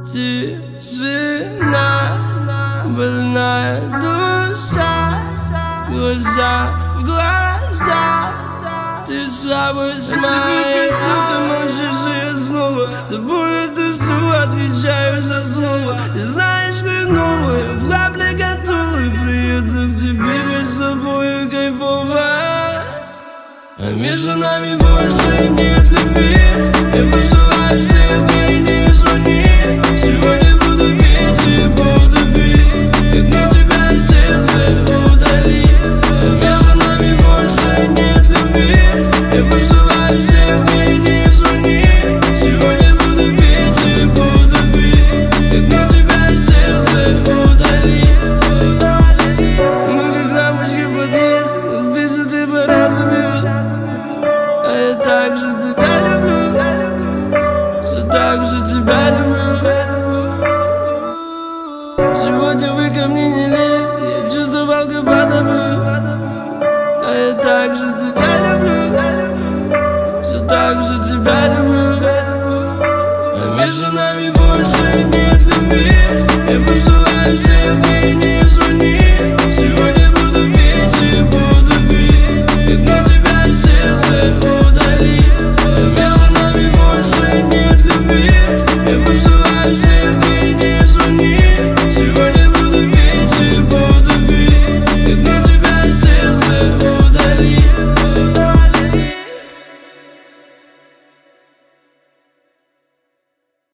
Тишина, больная душа, глаза в глаза, ты слабый смайлик. Ты можешь, и я снова тобой душу, отвечаю за слово. Ты знаешь, хреново, я в капле готовый, приеду к тебе без собой кайфово. А между нами больше нет любви, я посылаю всех дней, не звони. Сегодня буду петь и буду пить, как мне тебя сердце удали. А между нами больше нет любви, я посылаю всех дней, не звони. Сегодня буду петь и буду пить, как мне тебя сердце удали. Мы как лампочки в подъезде, нас бесит и по-разному бьют. А я так же тебя люблю, все так же тебя люблю. Сегодня вы ко мне не лезьте, я чувствовал, как потоплю. А я так же тебя люблю.